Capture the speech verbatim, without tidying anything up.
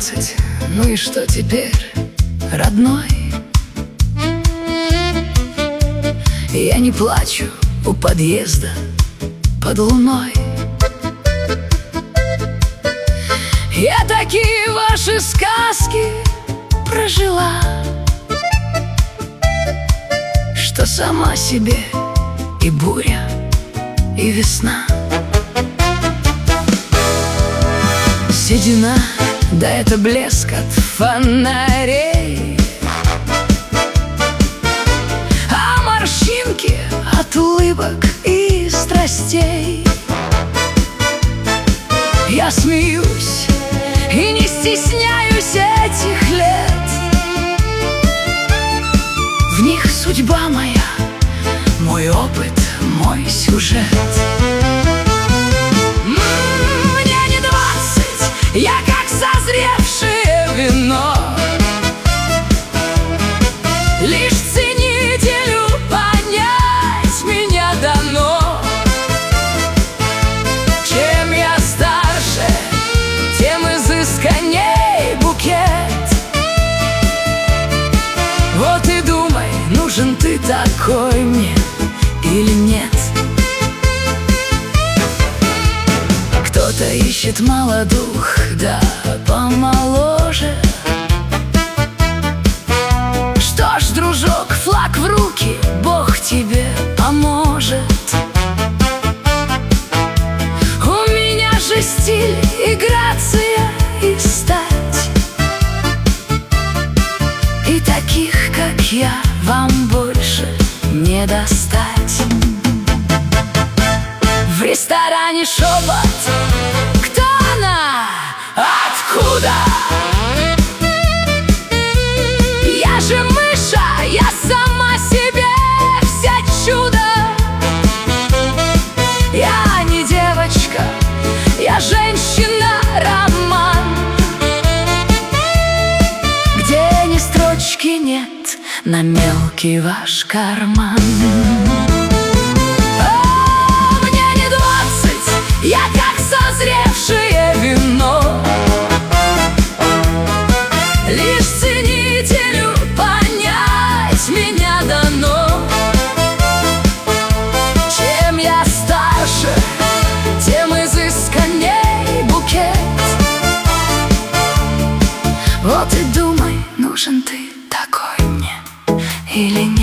двадцать, ну и что теперь, родной? Я не плачу у подъезда под луной. Я такие ваши сказки прожила, что сама себе и буря, и весна. Седина, да это блеск от фонарей, а морщинки от улыбок и страстей. Я смеюсь и не стесняюсь этих лет. В них судьба моя, мой опыт, мой сюжет. Мне не двадцать, я как созревшее вино. Лишь ценителю понять меня дано. Чем я старше, тем изысканней букет. Вот и думай, нужен ты такой мне или нет. Кто-то ищет молодух, да помоложе. Что ж, дружок, флаг в руки, Бог тебе поможет. У меня же стиль и грация, и стать. И таких, как я, вам больше не достать. В ресторане шепот: кто она? Откуда? Я же мыша, я сама себе вся чудо. Я не девочка, я женщина-роман, где ни строчки нет на мелкий ваш карман. Я как созревшее вино. Лишь ценителю понять меня дано. Чем я старше, тем изысканней букет. Вот и думай, нужен ты такой мне или нет.